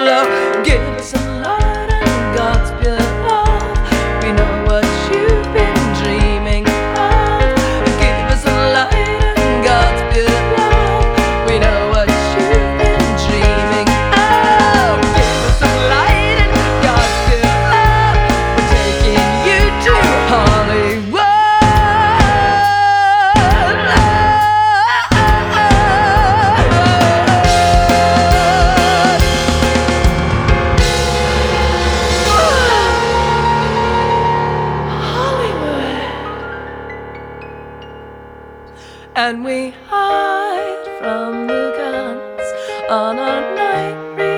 love. Give us some light and God's pure love. We know what you've been dreaming of. Give us some light and God's pure love. We know what you've been dreaming of. Give us some light and God's pure love. We're taking you to Hollywood. And we hide from the guns on our night